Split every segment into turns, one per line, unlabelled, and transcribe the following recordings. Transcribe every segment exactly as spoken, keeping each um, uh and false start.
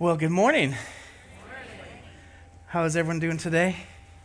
Well, good morning. How is everyone doing today?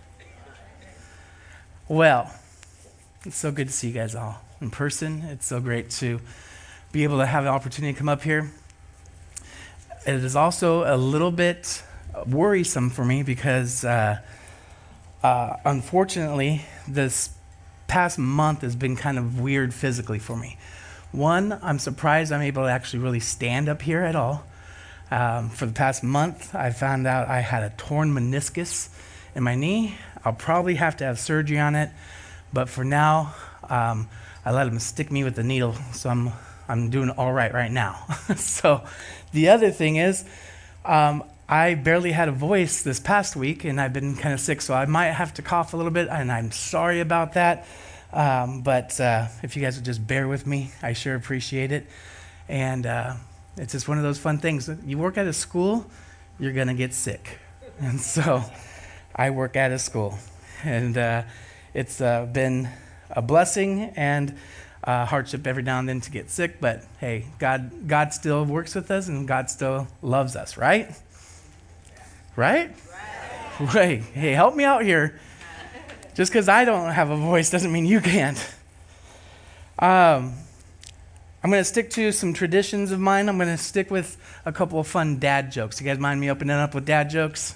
Well, it's so good to see you guys all in person. It's so great to be able to have the opportunity to come up here. It is also a little bit worrisome for me because, uh, uh, unfortunately, this past month has been kind of weird physically for me. One, I'm surprised I'm able to actually really stand up here at all. Um, for the past month, I found out I had a torn meniscus in my knee. I'll probably have to have surgery on it, but for now, um, I let them stick me with the needle, so I'm I'm doing all right right now. So the other thing is, um, I barely had a voice this past week, and I've been kind of sick, so I might have to cough a little bit, and I'm sorry about that. Um, but uh, if you guys would just bear with me, I sure appreciate it. And uh, it's just one of those fun things. You work at a school, you're going to get sick. And so I work at a school. And uh, it's uh, been a blessing and a hardship every now and then to get sick. But hey, God, God still works with us and God still loves us, right? Right? Right. Right. Hey, help me out here. Just because I don't have a voice doesn't mean you can't. Um, I'm going to stick to some traditions of mine. I'm going to stick with a couple of fun dad jokes. You guys mind me opening up with dad jokes?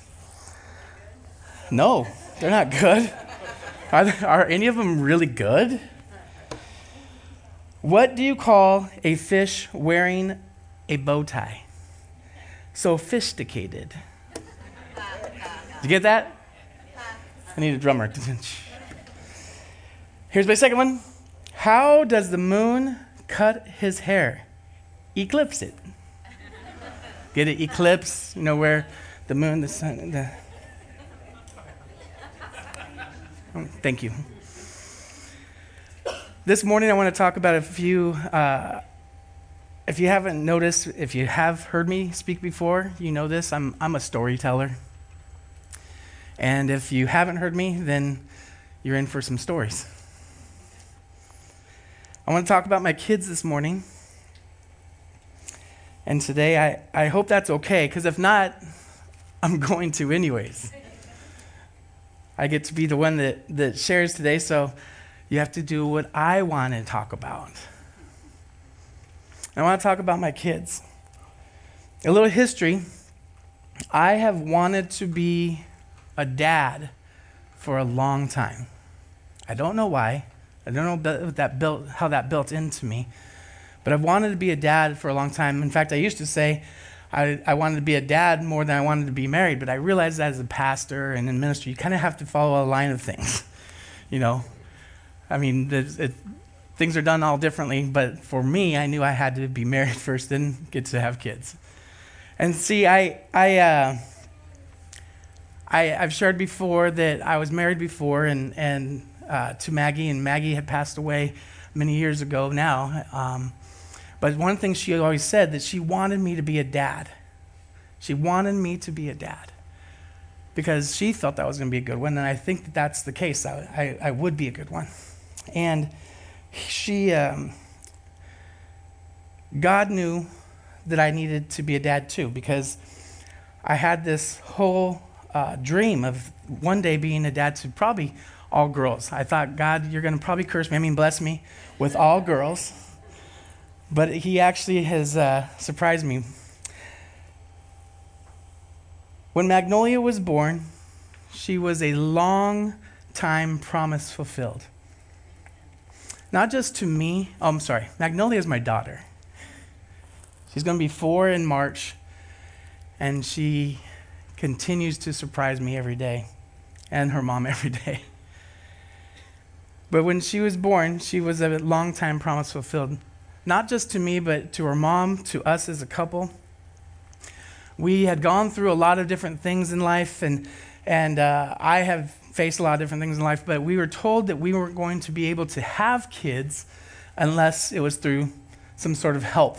No, they're not good. Are, there, are any of them really good? What do you call a fish wearing a bow tie? Sophisticated. Did you get that? I need a drummer. Here's my second one. How does the moon cut his hair? Eclipse it. Get it? Eclipse, you know, where the moon, the sun, the... Oh, thank you. This morning I want to talk about a few, uh, if you haven't noticed, if you have heard me speak before, you know this, I'm I'm a storyteller. And if you haven't heard me, then you're in for some stories. I want to talk about my kids this morning. And today, I, I hope that's okay, because if not, I'm going to anyways. I get to be the one that, that shares today, so you have to do what I want to talk about. I want to talk about my kids. A little history. I have wanted to be a dad for a long time. I don't know why. I don't know that built, how that built into me. But I've wanted to be a dad for a long time. In fact, I used to say I, I wanted to be a dad more than I wanted to be married. But I realized that as a pastor and in ministry, you kind of have to follow a line of things. You know, I mean, it, it, things are done all differently. But for me, I knew I had to be married first, then get to have kids. And see, I... I uh, I, I've shared before that I was married before and, and uh, to Maggie, and Maggie had passed away many years ago now. Um, but one thing she always said, that she wanted me to be a dad. She wanted me to be a dad because she thought that was going to be a good one, and I think that that's the case. I, I, I would be a good one. And she, um, God knew that I needed to be a dad too, because I had this whole Uh, dream of one day being a dad to probably all girls. I thought, God, you're going to probably curse me, I mean bless me, with all girls. But he actually has uh, surprised me. When Magnolia was born, she was a long time promise fulfilled. Not just to me. Oh, I'm sorry. Magnolia is my daughter. She's going to be four in March, and she continues to surprise me every day, and her mom every day. But when she was born, she was a long time promise fulfilled. Not just to me, but to her mom, to us as a couple. We had gone through a lot of different things in life, and and uh, I have faced a lot of different things in life, but we were told that we weren't going to be able to have kids unless it was through some sort of help.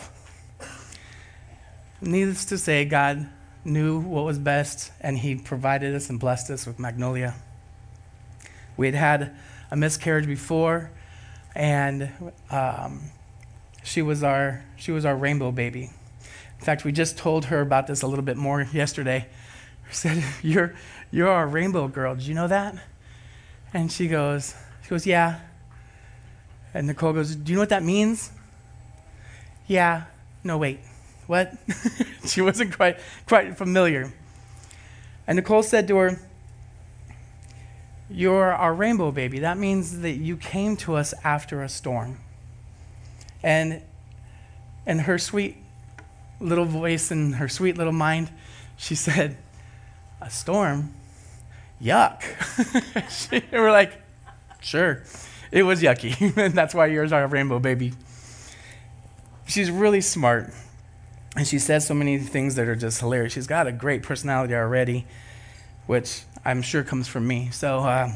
Needless to say, God knew what was best, and he provided us and blessed us with Magnolia. We had had a miscarriage before, and um, she was our she was our rainbow baby. In fact, we just told her about this a little bit more yesterday. We said, you're, you're our rainbow girl. Did you know that? And she goes, she goes, yeah. And Nicole goes, do you know what that means? Yeah. No, wait. What? She wasn't quite, quite familiar. And Nicole said to her, you're our rainbow baby. That means that you came to us after a storm. And in her sweet little voice and her sweet little mind, she said, a storm? Yuck. She, we're like, sure. It was yucky. And that's why yours are a rainbow baby. She's really smart. And she says so many things that are just hilarious. She's got a great personality already, which I'm sure comes from me. So, uh,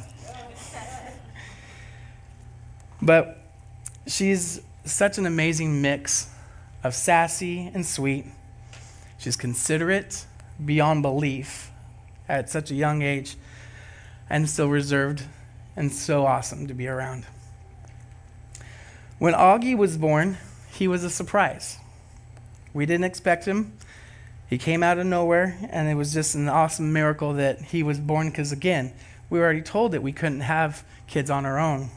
but she's such an amazing mix of sassy and sweet. She's considerate beyond belief at such a young age, and so reserved and so awesome to be around. When Augie was born, he was a surprise. We didn't expect him. He came out of nowhere, and it was just an awesome miracle that he was born because, again, we were already told that we couldn't have kids on our own.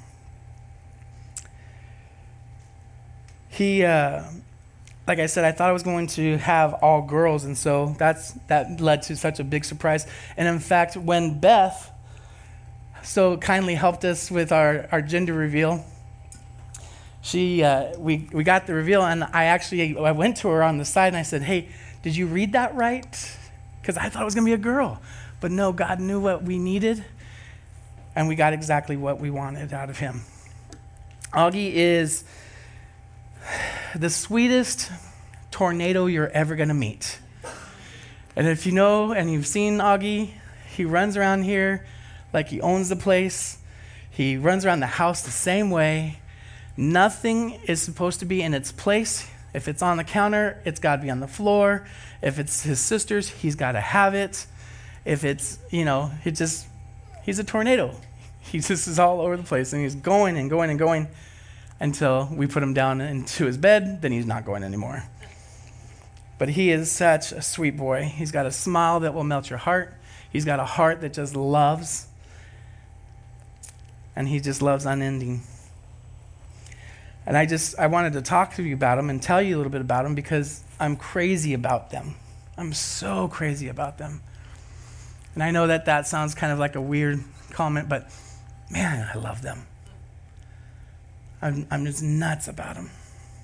He, uh, like I said, I thought I was going to have all girls, and so that's that led to such a big surprise. And in fact, when Beth so kindly helped us with our, our gender reveal, she uh, we we got the reveal, and I actually I went to her on the side and I said, "Hey, did you read that right? Because I thought it was going to be a girl, but no, God knew what we needed, and we got exactly what we wanted out of him." Augie is the sweetest tornado you're ever going to meet. And if you know and you've seen Augie, he runs around here like he owns the place. He runs around the house the same way. Nothing is supposed to be in its place. If it's on the counter, it's got to be on the floor. If it's his sister's, he's got to have it. If it's, you know, he just, he's a tornado. He just is all over the place, and he's going and going and going until we put him down into his bed, then he's not going anymore. But he is such a sweet boy. He's got a smile that will melt your heart. He's got a heart that just loves, and he just loves unending. And I just, I wanted to talk to you about them and tell you a little bit about them because I'm crazy about them. I'm so crazy about them. And I know that that sounds kind of like a weird comment, but man, I love them. I'm, I'm just nuts about them.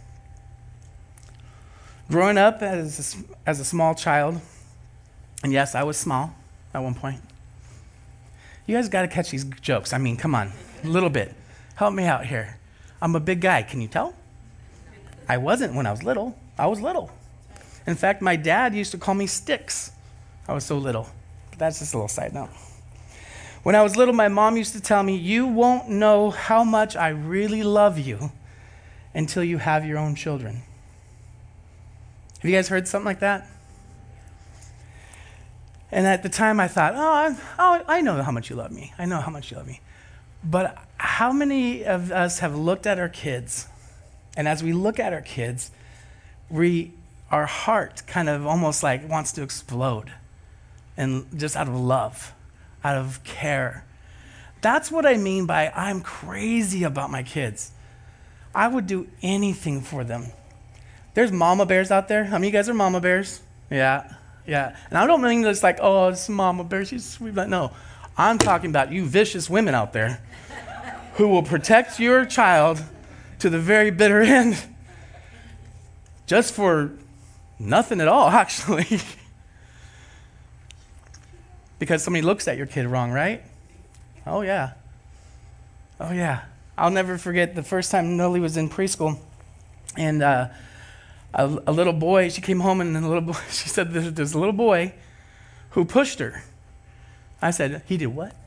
Growing up as a, as a small child, and yes, I was small at one point. You guys got to catch these jokes. I mean, come on, a little bit. Help me out here. I'm a big guy. Can you tell? I wasn't when I was little. I was little. In fact, my dad used to call me Sticks. I was so little. But that's just a little side note. When I was little, my mom used to tell me, you won't know how much I really love you until you have your own children. Have you guys heard something like that? And at the time I thought, oh, I, oh, I know how much you love me. I know how much you love me. But how many of us have looked at our kids, and as we look at our kids, we, our heart kind of almost like wants to explode, and just out of love, out of care. That's what I mean by I'm crazy about my kids. I would do anything for them. There's mama bears out there. How many of you guys are mama bears? Yeah, yeah. And I don't mean just like, oh, it's mama bear, she's sweet. No, I'm talking about you vicious women out there who will protect your child to the very bitter end just for nothing at all, actually. Because somebody looks at your kid wrong, right? Oh, yeah. Oh, yeah. I'll never forget the first time Noli was in preschool, and uh, a, a little boy, she came home, and the little boy, she said there's, there's a little boy who pushed her. I said, he did what?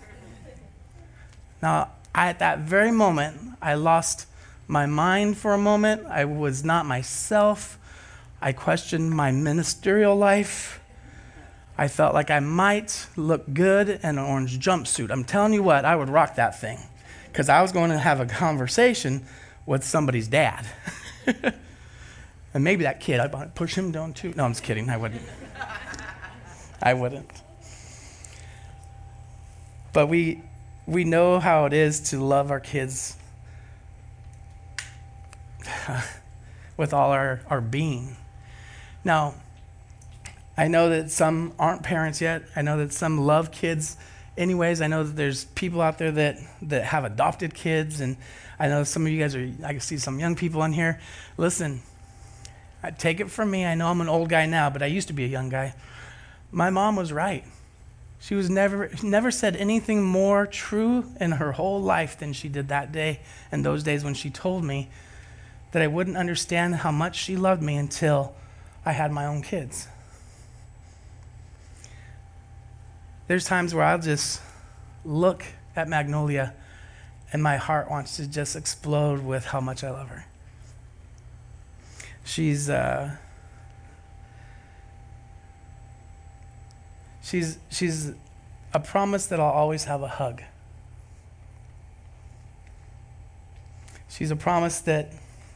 Now, I, at that very moment, I lost my mind for a moment. I was not myself. I questioned my ministerial life. I felt like I might look good in an orange jumpsuit. I'm telling you what, I would rock that thing because I was going to have a conversation with somebody's dad. And maybe that kid, I'd want to push him down too. No, I'm just kidding. I wouldn't. I wouldn't. But we we know how it is to love our kids with all our, our being. Now, I know that some aren't parents yet. I know that some love kids anyways. I know that there's people out there that, that have adopted kids, and I know some of you guys are, I can see some young people in here. Listen, I take it from me. I know I'm an old guy now, but I used to be a young guy. My mom was right. She was never never said anything more true in her whole life than she did that day and those days when she told me that I wouldn't understand how much she loved me until I had my own kids. There's times where I'll just look at Magnolia and my heart wants to just explode with how much I love her. She's uh, she's she's a promise that I'll always have a hug. She's a promise that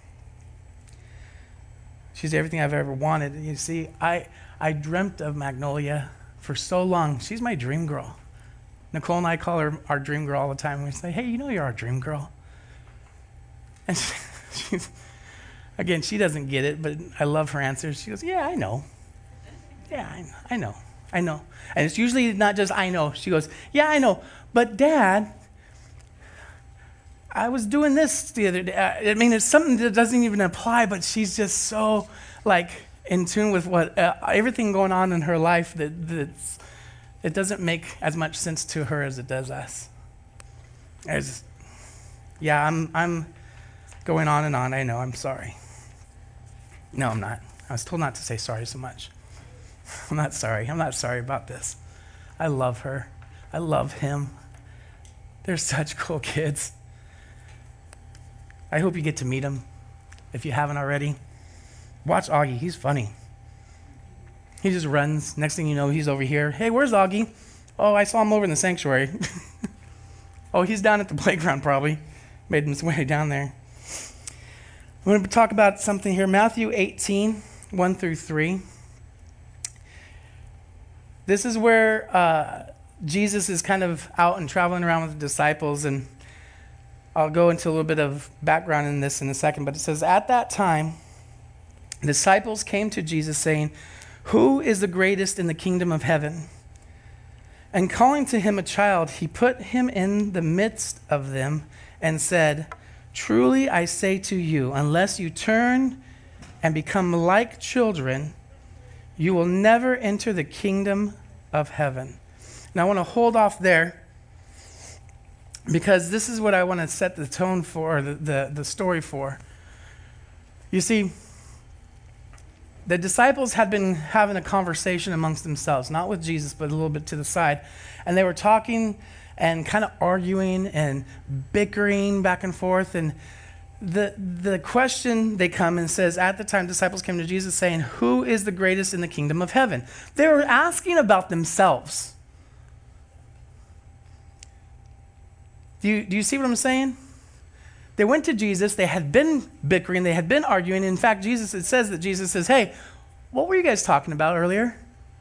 she's everything I've ever wanted. You see, I I dreamt of Magnolia for so long. She's my dream girl. Nicole and I call her our dream girl all the time. We say, hey, you know you're our dream girl. And she, she's, again, she doesn't get it, but I love her answers. She goes, yeah, I know. Yeah, I, I know. I know. And it's usually not just I know. She goes, yeah, I know. But Dad, I was doing this the other day. I mean, it's something that doesn't even apply, but she's just so like in tune with what uh, everything going on in her life that that's, it doesn't make as much sense to her as it does us. As, yeah, I'm I'm going on and on. I know. I'm sorry. No, I'm not. I was told not to say sorry so much. I'm not sorry. I'm not sorry about this. I love her. I love him. They're such cool kids. I hope you get to meet them if you haven't already. Watch Augie. He's funny. He just runs. Next thing you know, he's over here. Hey, where's Augie? Oh, I saw him over in the sanctuary. Oh, he's down at the playground probably. Made his way down there. I'm going to talk about something here. Matthew eighteen, one through three. This is where uh, Jesus is kind of out and traveling around with the disciples, and I'll go into a little bit of background in this in a second, but it says, at that time, disciples came to Jesus saying, who is the greatest in the kingdom of heaven? And calling to him a child, he put him in the midst of them and said, truly I say to you, unless you turn and become like children, you will never enter the kingdom of heaven. Now I want to hold off there because this is what I want to set the tone for, the, the, the story for. You see, the disciples had been having a conversation amongst themselves, not with Jesus, but a little bit to the side. And they were talking and kind of arguing and bickering back and forth. And the the question they come and says, at the time, disciples came to Jesus saying, who is the greatest in the kingdom of heaven? They were asking about themselves. Do you, do you see what I'm saying? They went to Jesus. They had been bickering. They had been arguing. In fact, Jesus, it says that Jesus says, hey, what were you guys talking about earlier?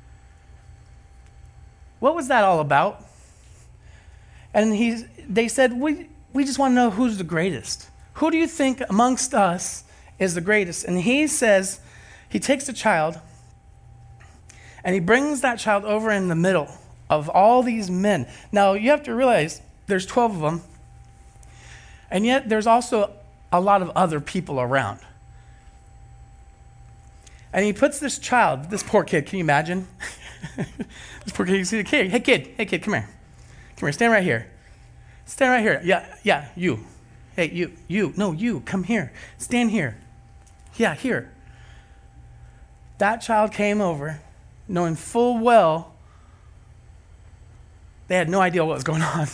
What was that all about? And he, they said, we, we just want to know who's the greatest. Who do you think amongst us is the greatest? And he says, he takes a child and he brings that child over in the middle of all these men. Now, you have to realize there's twelve of them. And yet there's also a lot of other people around. And he puts this child, this poor kid, can you imagine? This poor kid, you see the kid. Hey kid, hey kid, come here. Come here, stand right here. Stand right here. Yeah, yeah, you. Hey, you, you, no, you, come here. Stand here. Yeah, here. That child came over knowing full well they had no idea what was going on.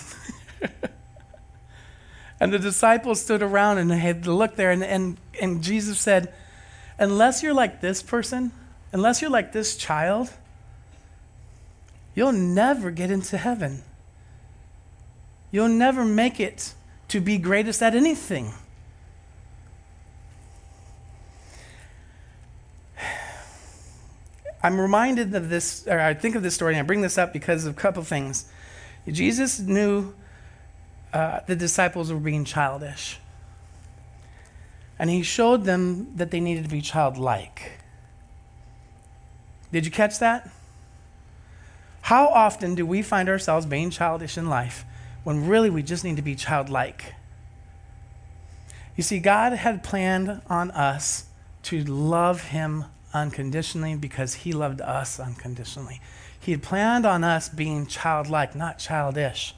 And the disciples stood around and they had to look there, and, and, and Jesus said, unless you're like this person, unless you're like this child, you'll never get into heaven. You'll never make it to be greatest at anything. I'm reminded of this, or I think of this story, and I bring this up because of a couple things. Jesus knew uh, the disciples were being childish. And he showed them that they needed to be childlike. Did you catch that? How often do we find ourselves being childish in life when really we just need to be childlike? You see, God had planned on us to love him unconditionally because he loved us unconditionally. He had planned on us being childlike, not childish.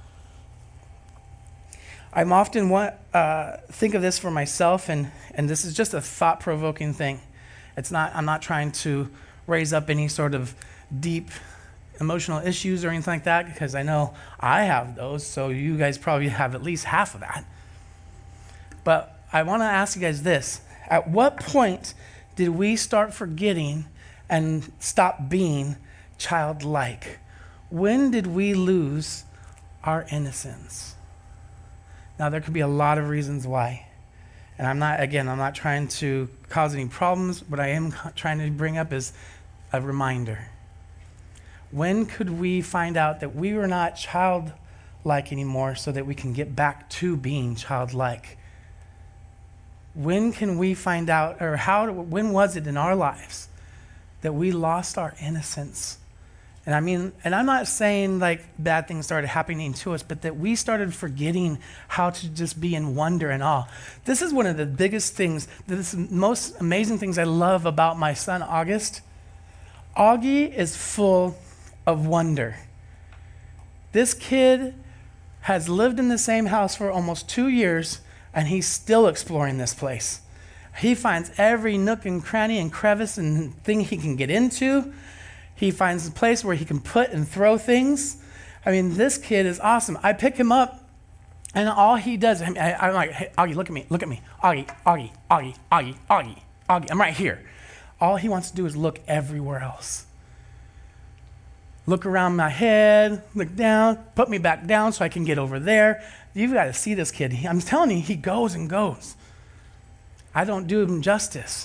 I'm often want, uh, think of this for myself, and, and this is just a thought-provoking thing. It's not. I'm not trying to raise up any sort of deep emotional issues or anything like that, because I know I have those, so you guys probably have at least half of that. But I want to ask you guys this. At what point did we start forgetting and stop being childlike? When did we lose our innocence? Now, there could be a lot of reasons why. And I'm not, again, I'm not trying to cause any problems. What I am trying to bring up is a reminder. When could we find out that we were not childlike anymore so that we can get back to being childlike? When can we find out, or how, when was it in our lives that we lost our innocence? And I mean, and I'm not saying like bad things started happening to us, but that we started forgetting how to just be in wonder and awe. This is one of the biggest things, the most amazing things I love about my son, August. Augie is full of wonder. This kid has lived in the same house for almost two years, and he's still exploring this place. He finds every nook and cranny and crevice and thing he can get into. He finds a place where he can put and throw things. I mean, this kid is awesome. I pick him up, and all he does, I mean, I, I'm like, hey, Augie, look at me, look at me. Augie, Augie, Augie, Augie, Augie, Augie, I'm right here. All he wants to do is look everywhere else. Look around my head, look down, put me back down so I can get over there. You've got to see this kid. He, I'm telling you, he goes and goes. I don't do him justice.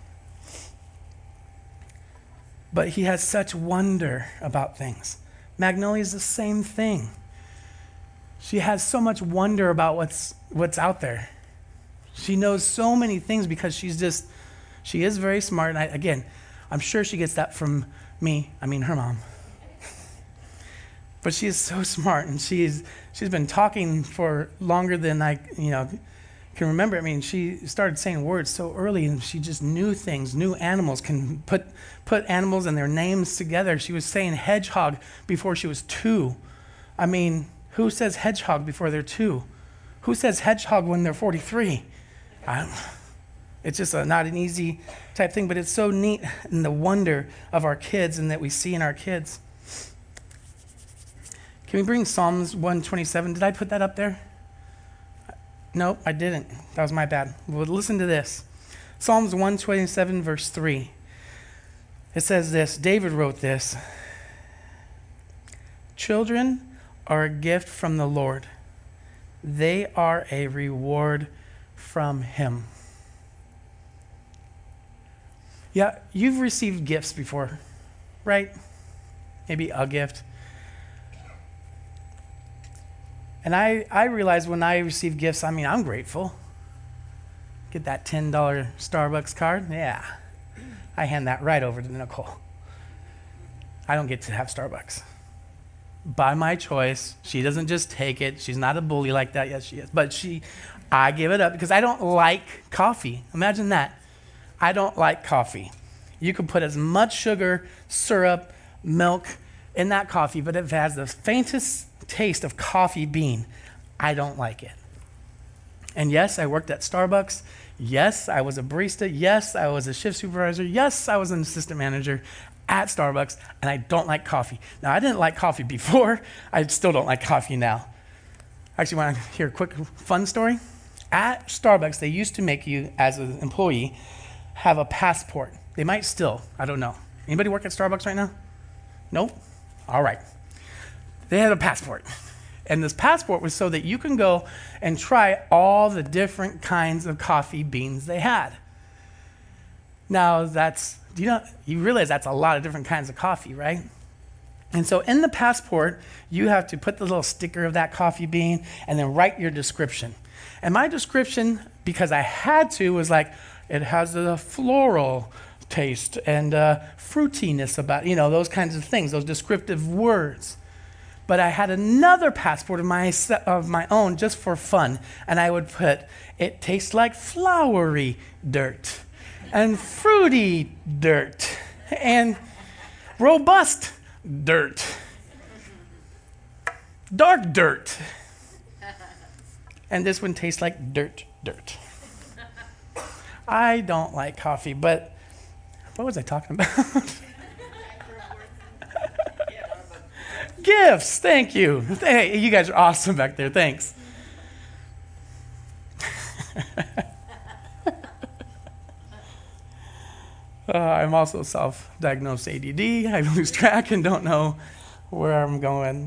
But he has such wonder about things. Magnolia's the same thing. She has so much wonder about what's what's out there. She knows so many things because she's just, she is very smart. And I, again, I'm sure she gets that from me, I mean her mom. But she is so smart, and she's she's been talking for longer than I, you know, can remember. I mean, she started saying words so early, and she just knew things, knew animals, can put put animals and their names together. She was saying hedgehog before she was two. I mean, who says hedgehog before they're two? Who says hedgehog when they're forty-three? I, it's just a, not an easy type thing, but it's so neat in the wonder of our kids and that we see in our kids. Can we bring Psalms one twenty-seven? Did I put that up there? No, I didn't. That was my bad. Well, listen to this. Psalms one twenty-seven, verse three. It says this. David wrote this. Children are a gift from the Lord. They are a reward from him. Yeah, you've received gifts before, right? Maybe a gift. And I, I realize when I receive gifts, I mean, I'm grateful. Get that ten dollars Starbucks card. Yeah. I hand that right over to Nicole. I don't get to have Starbucks. By my choice. She doesn't just take it. She's not a bully like that. Yes, she is. But she, I give it up because I don't like coffee. Imagine that. I don't like coffee. You can put as much sugar, syrup, milk in that coffee, but if it has the faintest taste of coffee bean, I don't like it. And yes, I worked at Starbucks. Yes, I was a barista. Yes, I was a shift supervisor. Yes, I was an assistant manager at Starbucks, and I don't like coffee. Now, I didn't like coffee before. I still don't like coffee now. Actually, want to hear a quick fun story? At Starbucks, they used to make you, as an employee, have a passport. They might still. I don't know. Anybody work at Starbucks right now? Nope? All right. They had a passport. And this passport was so that you can go and try all the different kinds of coffee beans they had. Now, that's Do you know, you realize that's a lot of different kinds of coffee, right? And so in the passport, you have to put the little sticker of that coffee bean and then write your description. And my description, because I had to, was like, it has a floral taste and uh, fruitiness about, you know, those kinds of things, those descriptive words. But I had another passport of my, of my own just for fun. And I would put, it tastes like flowery dirt and fruity dirt and robust dirt, dark dirt. And this one tastes like dirt, dirt. I don't like coffee, but what was I talking about? Gifts, thank you. Hey, you guys are awesome back there, thanks. uh, I'm also self-diagnosed A D D. I lose track and don't know where I'm going.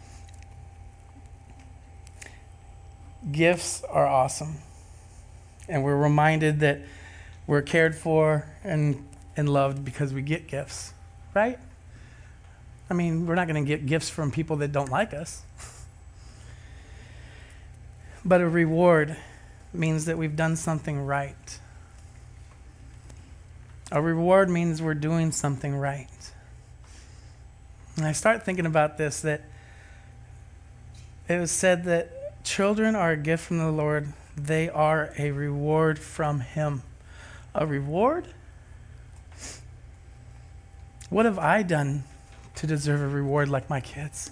Gifts are awesome. And we're reminded that we're cared for and, and loved because we get gifts, right? I mean, we're not going to get gifts from people that don't like us. But a reward means that we've done something right. A reward means we're doing something right. And I start thinking about this, that it was said that children are a gift from the Lord. They are a reward from Him. A reward? What have I done to deserve a reward like my kids?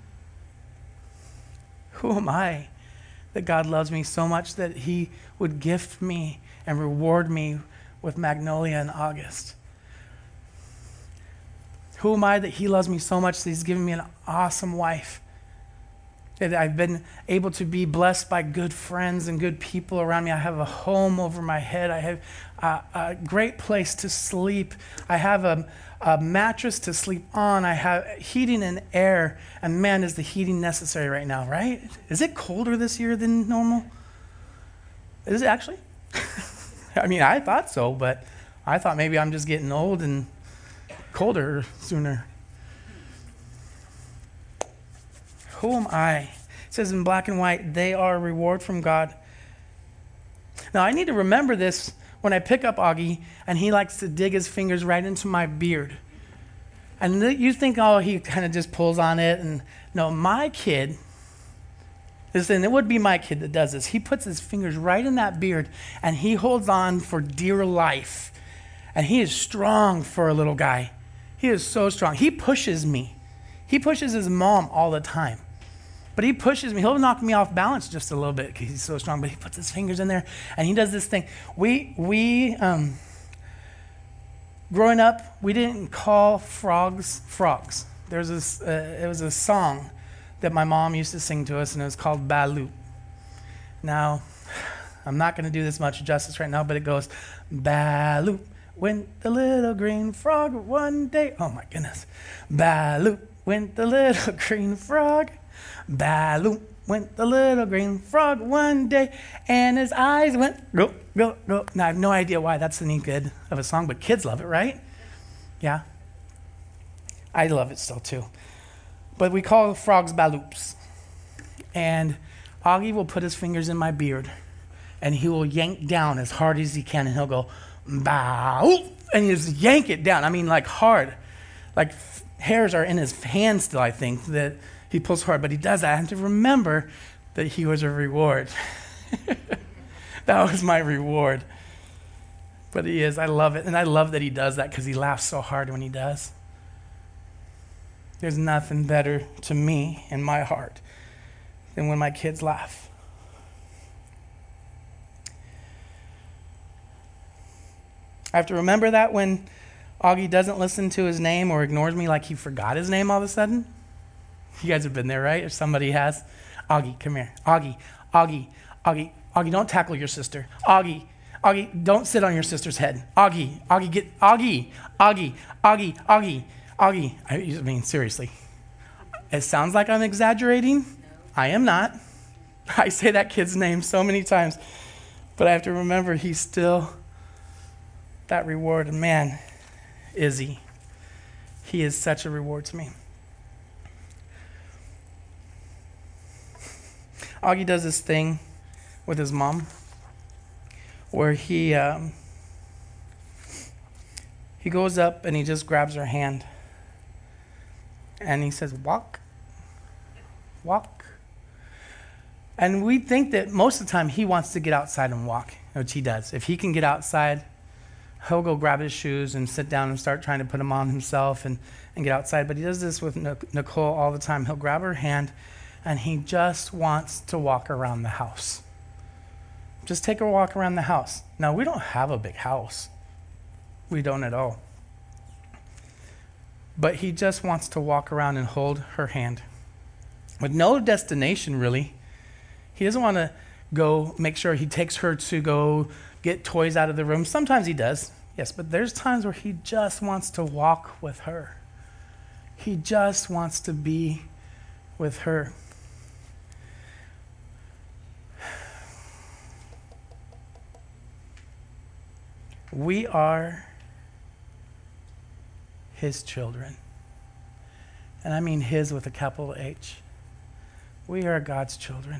Who am I that God loves me so much that He would gift me and reward me with Magnolia in August? Who am I that He loves me so much that He's given me an awesome wife? That I've been able to be blessed by good friends and good people around me. I have a home over my head. I have a, a great place to sleep. I have a, a mattress to sleep on. I have heating and air. And man, is the heating necessary right now, right? Is it colder this year than normal? Is it actually? I mean, I thought so, but I thought maybe I'm just getting old and colder sooner. Who am I? It says in black and white, they are a reward from God. Now, I need to remember this when I pick up Augie and he likes to dig his fingers right into my beard. And you think, oh, he kind of just pulls on it. And no, my kid, listen, it would be my kid that does this. He puts his fingers right in that beard and he holds on for dear life. And he is strong for a little guy. He is so strong. He pushes me. He pushes his mom all the time. But he pushes me. He'll knock me off balance just a little bit because he's so strong. But he puts his fingers in there and he does this thing. We, we um, growing up, we didn't call frogs frogs. There's this, uh, it was a song that my mom used to sing to us, and it was called Baloo. Now, I'm not going to do this much justice right now, but it goes, Baloo went the little green frog one day. Oh my goodness. Baloo went the little green frog. Baloo went the little green frog one day, and his eyes went go, go, go. Now, I have no idea why that's any good of a song, but kids love it, right? Yeah. I love it still, too. But we call frogs Baloops. And Augie will put his fingers in my beard, and he will yank down as hard as he can, and he'll go, Baloo, and he just yank it down. I mean, like hard. Like f- hairs are in his hand still, I think, that he pulls hard, but he does that. I have to remember that he was a reward. That was my reward. But he is. I love it. And I love that he does that because he laughs so hard when he does. There's nothing better to me in my heart than when my kids laugh. I have to remember that when Augie doesn't listen to his name or ignores me like he forgot his name all of a sudden. You guys have been there, right? If somebody has. Augie, come here. Augie, Augie, Augie, Augie, don't tackle your sister. Augie, Augie, don't sit on your sister's head. Augie, Augie, get, Augie, Augie, Augie, Augie, Augie. I mean, seriously. It sounds like I'm exaggerating. No. I am not. I say that kid's name so many times. But I have to remember he's still that reward. And man, Izzy. He is such a reward to me. Augie does this thing with his mom where he um, he goes up and he just grabs her hand and he says, walk, walk. And we think that most of the time he wants to get outside and walk, which he does. If he can get outside, he'll go grab his shoes and sit down and start trying to put them on himself and, and get outside. But he does this with Nicole all the time. He'll grab her hand and he just wants to walk around the house. Just take a walk around the house. Now, we don't have a big house. We don't at all. But he just wants to walk around and hold her hand with no destination, really. He doesn't want to go make sure he takes her to go get toys out of the room. Sometimes he does, yes, but there's times where he just wants to walk with her. He just wants to be with her. We are his children. And I mean his with a capital H. We are God's children.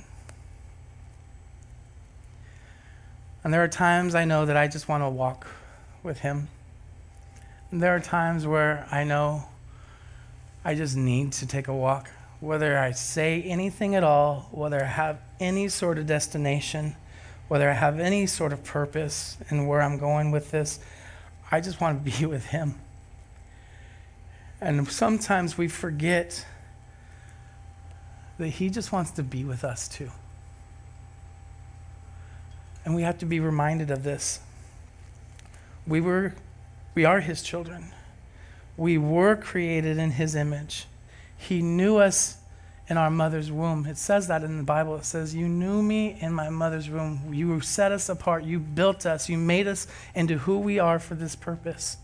And there are times I know that I just want to walk with him. And there are times where I know I just need to take a walk. Whether I say anything at all, whether I have any sort of destination, whether I have any sort of purpose in where I'm going with this, I just want to be with him. And sometimes we forget that he just wants to be with us too. And we have to be reminded of this. We were, we are his children. We were created in his image. He knew us in our mother's womb. It says that in the Bible. It says, you knew me in my mother's womb. You set us apart. You built us. You made us into who we are for this purpose.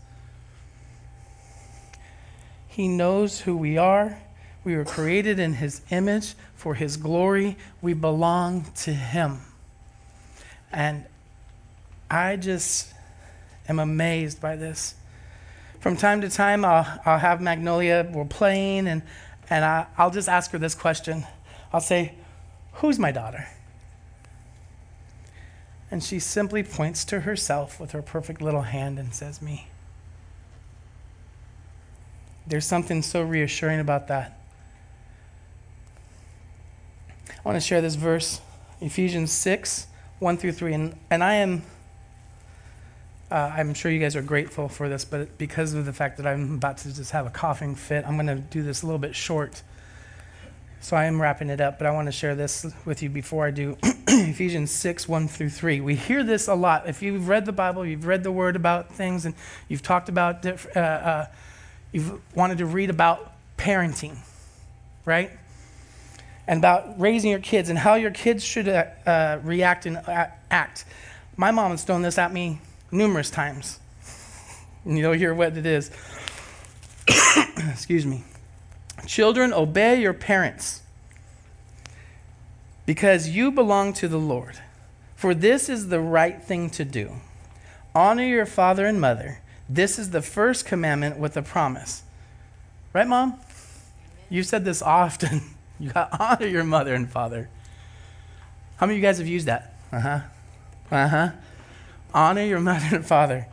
He knows who we are. We were created in his image for his glory. We belong to him. And I just am amazed by this. From time to time, I'll, I'll have Magnolia, we're playing, and And I, I'll just ask her this question. I'll say, who's my daughter? And she simply points to herself with her perfect little hand and says, me. There's something so reassuring about that. I want to share this verse, Ephesians six, one through three. And, and I am, uh, I'm sure you guys are grateful for this, but because of the fact that I'm about to just have a coughing fit, I'm going to do this a little bit short. So I am wrapping it up, but I want to share this with you before I do. Ephesians six, one through three. We hear this a lot. If you've read the Bible, you've read the Word about things, and you've talked about, uh, uh, you've wanted to read about parenting, right? And about raising your kids and how your kids should uh, uh, react and uh, act. My mom has thrown this at me numerous times. And you'll hear what it is. Excuse me. Children, obey your parents, because you belong to the Lord. For this is the right thing to do. Honor your father and mother. This is the first commandment with a promise. Right, Mom? You said this often. You got to honor your mother and father. How many of you guys have used that? Uh-huh. Uh-huh. Honor your mother and father.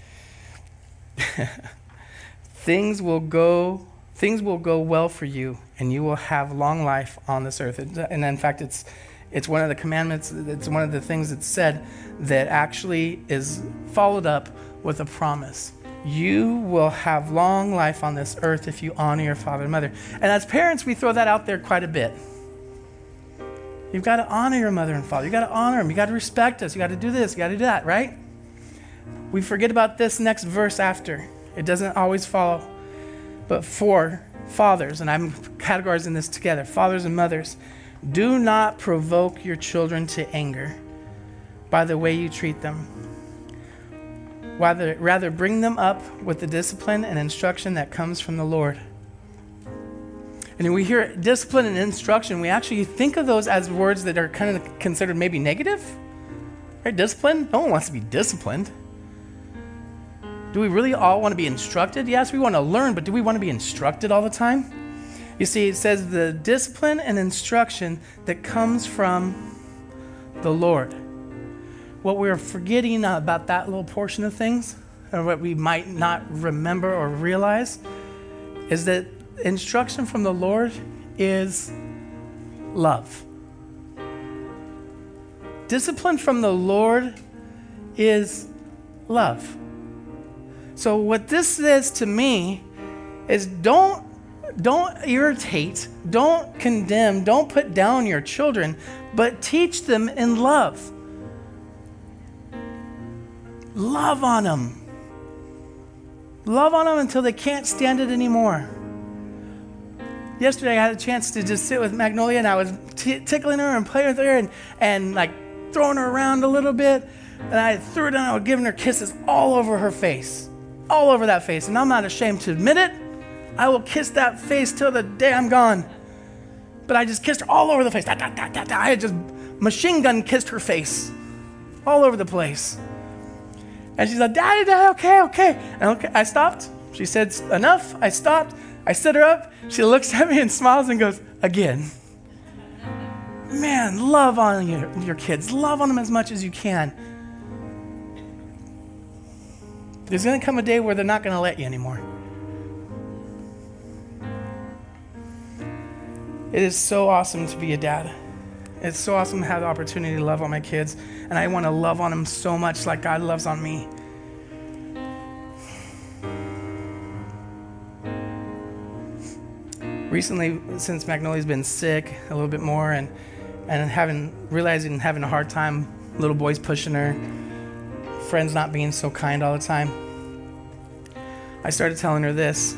Things will go things will go well for you, and you will have long life on this earth. And in fact, it's it's one of the commandments, it's one of the things that's said that actually is followed up with a promise. You will have long life on this earth if you honor your father and mother. And as parents, we throw that out there quite a bit. You've got to honor your mother and father. You've got to honor them. You've got to respect us. You've got to do this. You've got to do that, right? We forget about this next verse after. It doesn't always follow. But for fathers, and I'm categorizing this together, fathers and mothers, do not provoke your children to anger by the way you treat them. Rather, rather bring them up with the discipline and instruction that comes from the Lord. And when we hear discipline and instruction, we actually think of those as words that are kind of considered maybe negative. Right? Discipline? No one wants to be disciplined. Do we really all want to be instructed? Yes, we want to learn, but do we want to be instructed all the time? You see, it says the discipline and instruction that comes from the Lord. What we're forgetting about that little portion of things, or what we might not remember or realize, is that instruction from the Lord is love. Discipline from the Lord is love. So what this says to me is don't, don't irritate, don't condemn, don't put down your children, but teach them in love. Love on them. Love on them until they can't stand it anymore. Yesterday I had a chance to just sit with Magnolia, and I was t- tickling her and playing with her and, and like throwing her around a little bit. And I threw her down, I was giving her kisses all over her face. All over that face. And I'm not ashamed to admit it. I will kiss that face till the day I'm gone. But I just kissed her all over the face. Da, da, da, da, da. I had just machine gun kissed her face. All over the place. And she's like, Daddy, Daddy, okay, okay. And okay, I stopped. She said, enough. I stopped. I sit her up. She looks at me and smiles and goes, again. Man, love on your, your kids. Love on them as much as you can. There's going to come a day where they're not going to let you anymore. It is so awesome to be a dad. It's so awesome to have the opportunity to love on my kids. And I want to love on them so much like God loves on me. Recently, since Magnolia's been sick a little bit more and, and having realizing having a hard time, little boys pushing her, friends not being so kind all the time, I started telling her this.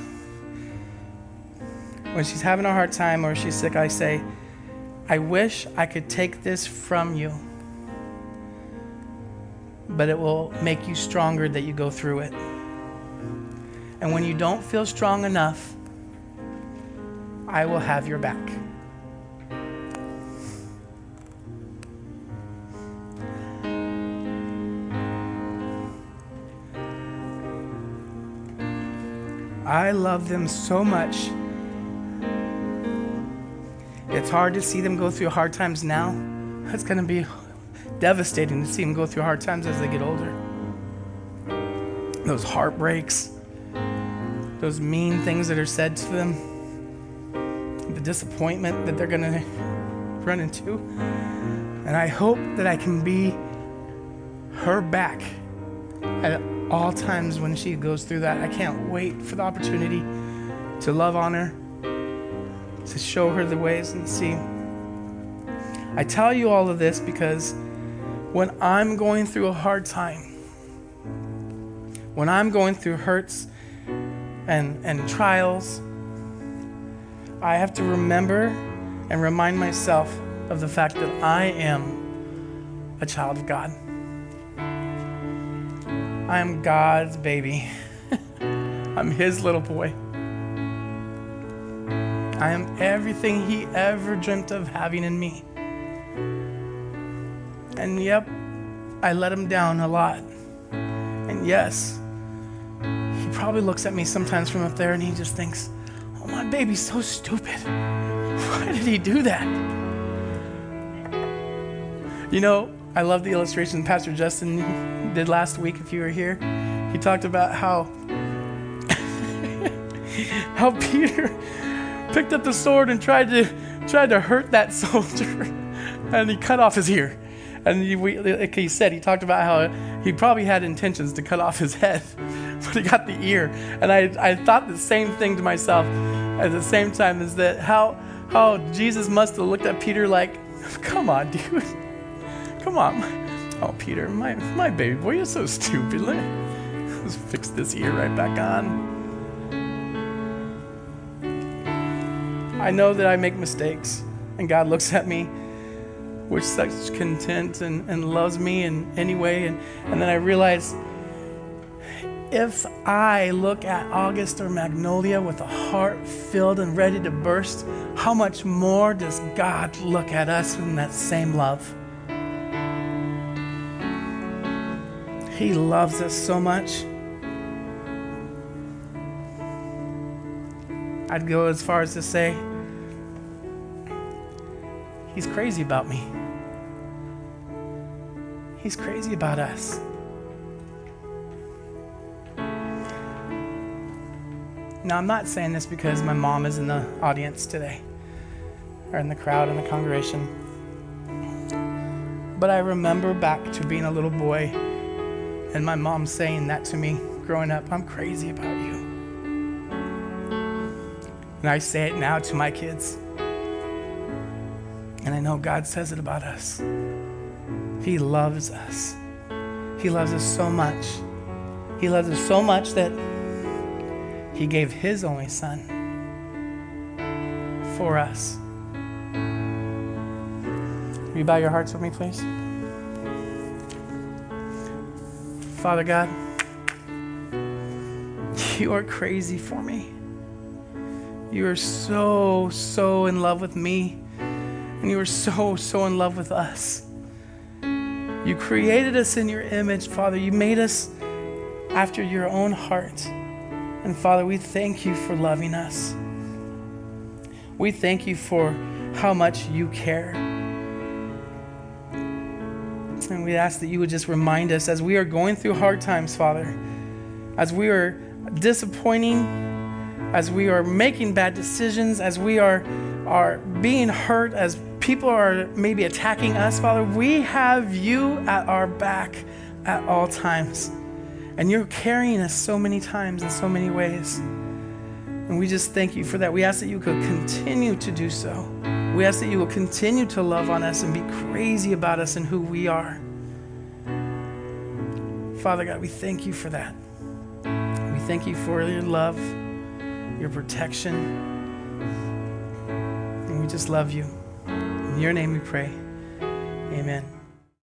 When she's having a hard time or she's sick, I say, I wish I could take this from you, but it will make you stronger that you go through it. And when you don't feel strong enough, I will have your back. I love them so much. It's hard to see them go through hard times now. It's going to be devastating to see them go through hard times as they get older. Those heartbreaks, those mean things that are said to them, the disappointment that they're going to run into. And I hope that I can be her back at all times when she goes through that. I can't wait for the opportunity to love on her, to show her the ways and see. I tell you all of this because when I'm going through a hard time, when I'm going through hurts and, and trials, I have to remember and remind myself of the fact that I am a child of God. I am God's baby. I'm His little boy. I am everything He ever dreamt of having in me. And yep, I let Him down a lot. And yes, He probably looks at me sometimes from up there and He just thinks, oh, my baby's so stupid. Why did He do that? You know, I love the illustration Pastor Justin did last week if you were here. He talked about how how Peter picked up the sword and tried to tried to hurt that soldier, and he cut off his ear. And he, we, like he said, he talked about how he probably had intentions to cut off his head, but he got the ear. And I, I thought the same thing to myself at the same time, is that how how Jesus must have looked at Peter like, come on, dude. Come on. Oh, Peter, my, my baby boy, you're so stupid. Let's fix this ear right back on. I know that I make mistakes, and God looks at me with such content and, and loves me in any way. And, and then I realize, if I look at August or Magnolia with a heart filled and ready to burst, how much more does God look at us in that same love? He loves us so much. I'd go as far as to say, he's crazy about me. He's crazy about us. Now, I'm not saying this because my mom is in the audience today, or in the crowd, in the congregation. But I remember back to being a little boy and my mom saying that to me growing up, I'm crazy about you. And I say it now to my kids. And I know God says it about us. He loves us. He loves us so much. He loves us so much that he gave his only son for us. Will you bow your hearts with me, please? Father God, you are crazy for me. You are so, so in love with me. And you are so, so in love with us. You created us in your image, Father. You made us after your own heart. And Father, we thank you for loving us. We thank you for how much you care. And we ask that you would just remind us as we are going through hard times, Father, as we are disappointing, as we are making bad decisions, as we are, are being hurt, as people are maybe attacking us, Father, we have you at our back at all times. And you're carrying us so many times in so many ways. And we just thank you for that. We ask that you could continue to do so. We ask that you will continue to love on us and be crazy about us and who we are. Father God, we thank you for that. We thank you for your love, your protection. And we just love you. In your name we pray. Amen.